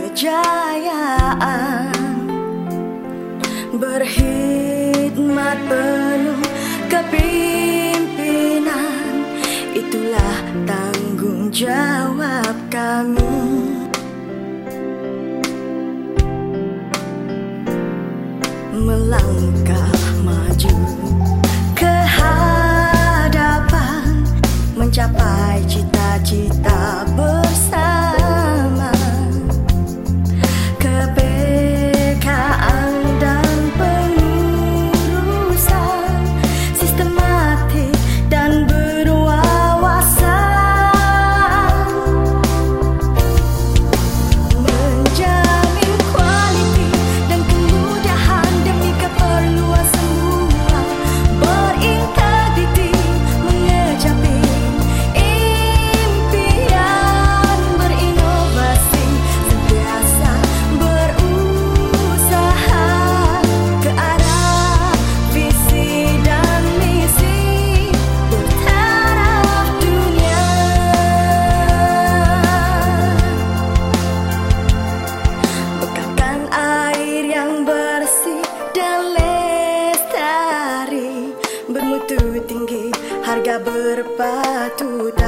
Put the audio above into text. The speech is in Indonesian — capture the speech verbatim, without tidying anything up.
kejayaan, berkhidmat penuh kepimpinan, itulah tanggung jawab kami. Melangkah maju ke hadapan, mencapai cita-cita bersama. Kepekaan dan pengurusan sistematik dan berwawasan, menjamin kualiti dan kemudahan demi keperluan semua, berintegriti mengecapi impian, berinovasi sentiasa berusaha ke arah visi dan misi bertaraf dunia. Bekalkan air yang bersih dan lestari, bermutu tinggi, harga berpatut